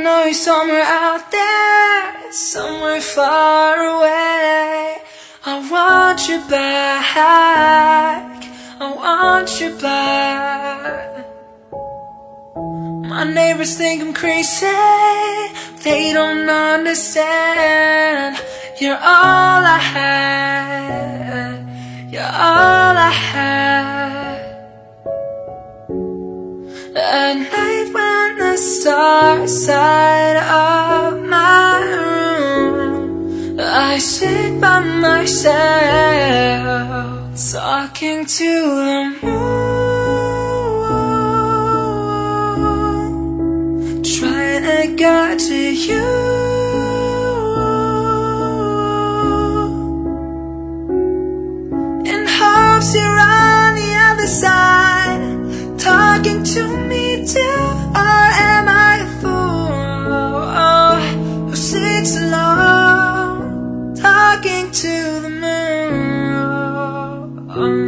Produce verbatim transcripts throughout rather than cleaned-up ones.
know you're somewhere out there, somewhere far away. I want you back, I want you back. My neighbors think I'm crazy, they don't understand. You're all I had, you're all I had. At night when the stars light up my room, I sit by myself, talking to the moon, trying to get to you. In hopes you're on the other side, talking to me too. Or am I a fool oh, who sits alone, talking to the moon?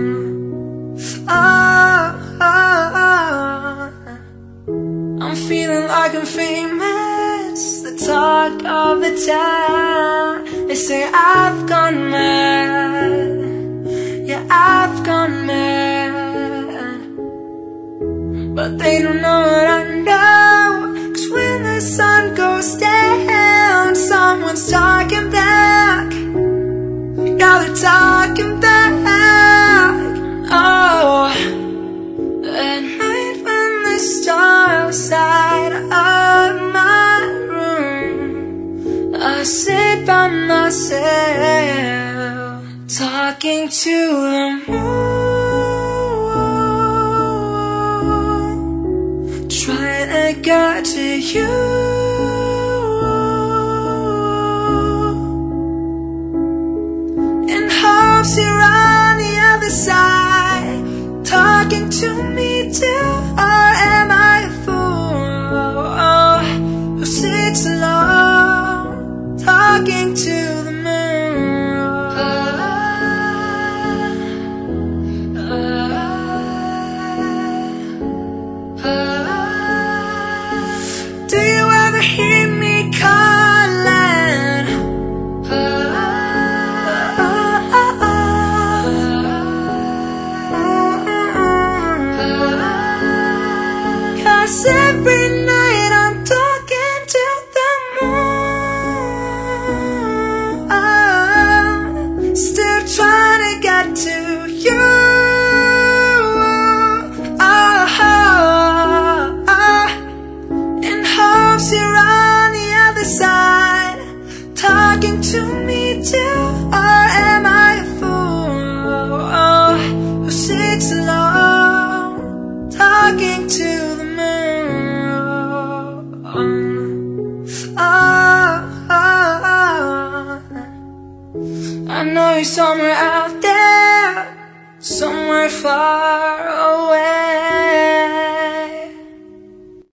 Oh, oh, oh. I'm feeling like I'm famous, the talk of the town. They say I've gone mad, yeah, I've gone mad. But they don't know what I know, 'cause when the sun goes down, someone's talking back. Yeah, they're talking back. Oh, at night when the stars light up my room, I sit by myself, talking to the moon, trying to get to you. In hopes you're on the other side, talking to me too. Or am I a fool oh, who sits alone, talking to the moon? uh, uh, uh, Do you ever hear me calling? Uh, uh, uh, uh, 'Cause every night I'm talking to the moon, oh, still trying to get to you. Oh, oh, oh. In hopes you're on the other side, talking to me too. Or am I a fool oh, who sits alone, talking to the moon? Oh, oh, oh. I know you're somewhere out there, somewhere far away.